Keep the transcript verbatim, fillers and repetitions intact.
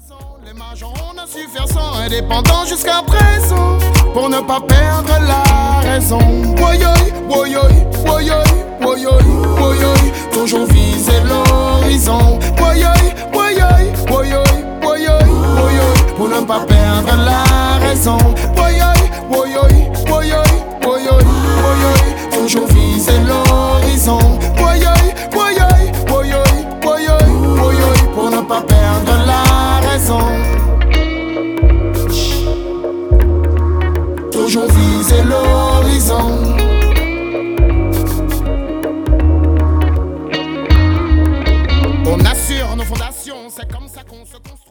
Les majors, on a su faire sans indépendant jusqu'à présent pour ne pas perdre la raison. Woyoy, woyoy, woyoy, woyoy, woyoy, toujours viser l'horizon. Woyoy, woyoy, woyoy, woyoy, woyoy, pour ne pas perdre la raison. Woyoy, woyoy, woyoy, woyoy, woyoy, toujours viser l'horizon. Woyoy, woyoy, woyoy, woyoy, woyoy, pour ne pas perdre la raison. Toujours viser l'horizon. On assure nos fondations, c'est comme ça qu'on se construit.